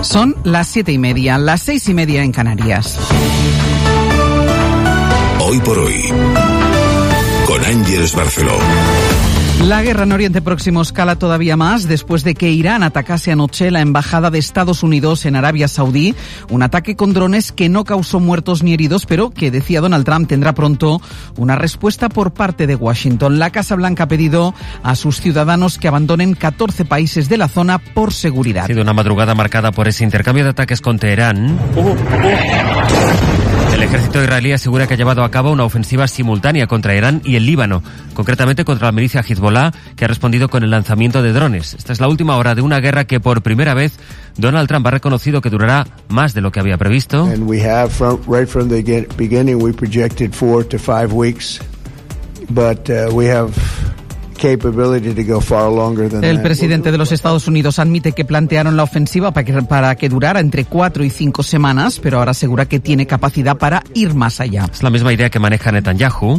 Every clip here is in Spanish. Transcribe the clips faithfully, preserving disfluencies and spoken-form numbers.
Son las siete y media, las seis y media en Canarias. Hoy por hoy, con Ángeles Barceló. La guerra en Oriente Próximo escala todavía más después de que Irán atacase anoche la embajada de Estados Unidos en Arabia Saudí. Un ataque con drones que no causó muertos ni heridos, pero que, decía Donald Trump, tendrá pronto una respuesta por parte de Washington. La Casa Blanca ha pedido a sus ciudadanos que abandonen catorce países de la zona por seguridad. Ha sido una madrugada marcada por ese intercambio de ataques con Teherán. Uh, uh. El ejército israelí asegura que ha llevado a cabo una ofensiva simultánea contra Irán y el Líbano, concretamente contra la milicia Hezbollah, que ha respondido con el lanzamiento de drones. Esta es la última hora de una guerra que por primera vez Donald Trump ha reconocido que durará más de lo que había previsto. And we have from, right from the beginning we projected four to five weeks, but uh, we have El presidente de los Estados Unidos admite que plantearon la ofensiva para que, para que durara entre cuatro y cinco semanas, pero ahora asegura que tiene capacidad para ir más allá. Es la misma idea que maneja Netanyahu.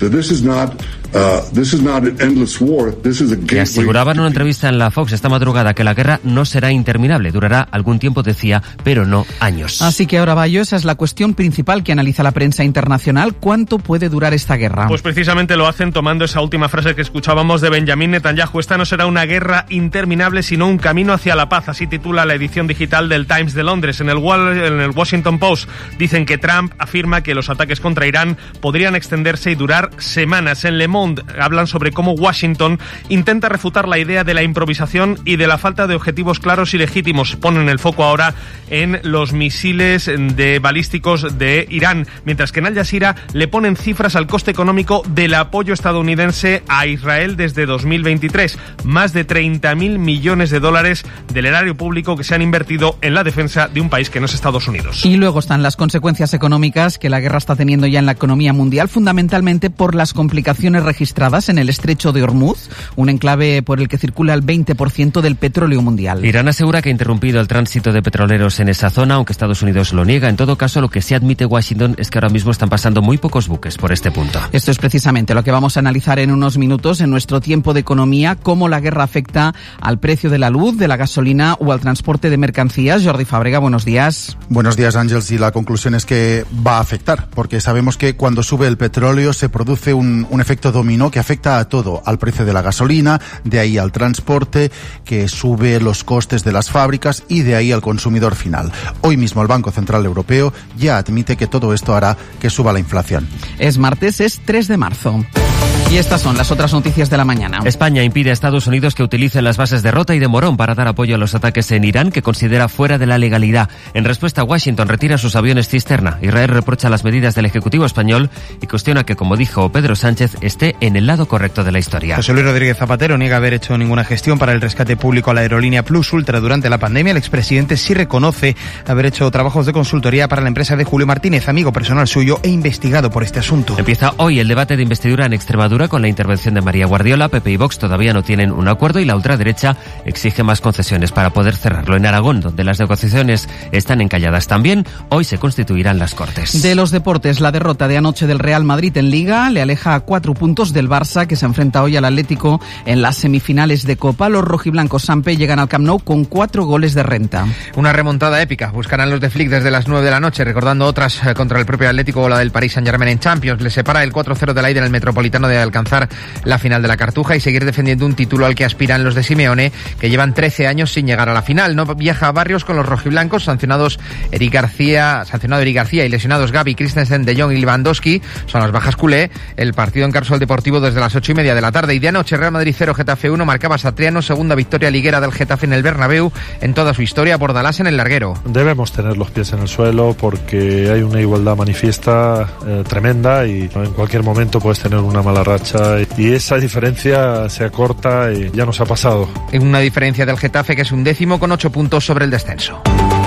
Que aseguraba en una entrevista en la Fox esta madrugada que la guerra no será interminable, durará algún tiempo, decía, pero no años. Así que ahora, Bayo, esa es la cuestión principal que analiza la prensa internacional. ¿Cuánto puede durar esta guerra? Pues precisamente lo hacen tomando esa última frase que escuchábamos de Benjamin Netanyahu. Esta no será una guerra interminable, sino un camino hacia la paz. Así titula la edición digital del Times de Londres. En el, en el Washington Post dicen que Trump afirma que los ataques contra Irán podrían extenderse y durar semanas. En Le Monde hablan sobre cómo Washington intenta refutar la idea de la improvisación y de la falta de objetivos claros y legítimos. Ponen el foco ahora en los misiles de balísticos de Irán, mientras que en Al Jazeera le ponen cifras al coste económico del apoyo estadounidense a Israel desde dos mil veintitrés. Más de treinta mil millones de dólares del erario público que se han invertido en la defensa de un país que no es Estados Unidos. Y luego están las consecuencias económicas que la guerra está teniendo ya en la economía mundial, fundamentalmente por las complicaciones registradas en el estrecho de Hormuz, un enclave por el que circula el veinte por ciento del petróleo mundial. Irán asegura que ha interrumpido el tránsito de petroleros en esa zona, aunque Estados Unidos lo niega. En todo caso, lo que sí admite Washington es que ahora mismo están pasando muy pocos buques por este punto. Esto es precisamente lo que vamos a analizar en unos minutos en nuestro tiempo de economía, cómo la guerra afecta al precio de la luz, de la gasolina o al transporte de mercancías. Jordi Fàbrega, buenos días. Buenos días, Ángels, y la conclusión es que va a afectar, porque sabemos que cuando sube el petróleo se produce un, un efecto dominó que afecta a todo, al precio de la gasolina, de ahí al transporte, que sube los costes de las fábricas y de ahí al consumidor final. Hoy mismo el Banco Central Europeo ya admite que todo esto hará que suba la inflación. Es martes, es tres de marzo. Y estas son las otras noticias de la mañana. España impide a Estados Unidos que utilicen las bases de Rota y de Morón para dar apoyo a los ataques en Irán, que considera fuera de la legalidad. En respuesta, Washington retira sus aviones cisterna. Israel reprocha las medidas del Ejecutivo español y cuestiona que, como dijo Pedro Sánchez, esté en el lado correcto de la historia. José Luis Rodríguez Zapatero niega haber hecho ninguna gestión para el rescate público a la aerolínea Plus Ultra durante la pandemia. El expresidente sí reconoce haber hecho trabajos de consultoría para la empresa de Julio Martínez, amigo personal suyo e investigado por este asunto. Empieza hoy el debate de investidura en Extremadura con la intervención de María Guardiola. P P y Vox todavía no tienen un acuerdo y la ultraderecha exige más concesiones para poder cerrarlo. En Aragón, donde las negociaciones están encalladas también, hoy se constituirán las Cortes. De los deportes, la derrota de anoche del Real Madrid en Liga le aleja a cuatro puntos del Barça, que se enfrenta hoy al Atlético en las semifinales de Copa. Los rojiblancos Sampe llegan al Camp Nou con cuatro goles de renta. Una remontada épica. Buscarán los de Flick desde las nueve de la noche, recordando otras contra el propio Atlético o la del Paris Saint-Germain en Champions. Les separa el cuatro cero del Aide en el Metropolitano de alcanzar la final de la Cartuja y seguir defendiendo un título al que aspiran los de Simeone, que llevan trece años sin llegar a la final. No viaja a Barrios con los rojiblancos, sancionados Eric García, sancionado Eric García y lesionados Gavi, Christensen, De Jong y Lewandowski. Son las bajas culé. El partido en Carsol Deportivo desde las ocho y media de la tarde. Y de anoche, Real Madrid cero, Getafe uno, marcaba Satriano, segunda victoria liguera del Getafe en el Bernabéu en toda su historia, Bordalás en el larguero. Debemos tener los pies en el suelo porque hay una igualdad manifiesta eh, tremenda y en cualquier momento puedes tener una mala racha y esa diferencia se acorta y ya nos ha pasado. Una diferencia del Getafe que es un décimo con ocho puntos sobre el descenso.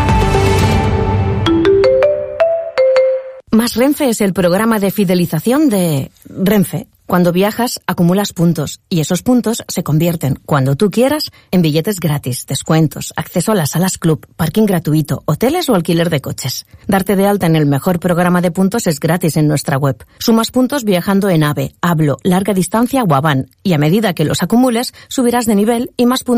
Más Renfe es el programa de fidelización de Renfe. Cuando viajas, acumulas puntos y esos puntos se convierten, cuando tú quieras, en billetes gratis, descuentos, acceso a las salas club, parking gratuito, hoteles o alquiler de coches. Darte de alta en el mejor programa de puntos es gratis en nuestra web. Sumas puntos viajando en AVE, Hablo, Larga Distancia o Avan y a medida que los acumules, subirás de nivel y más puntos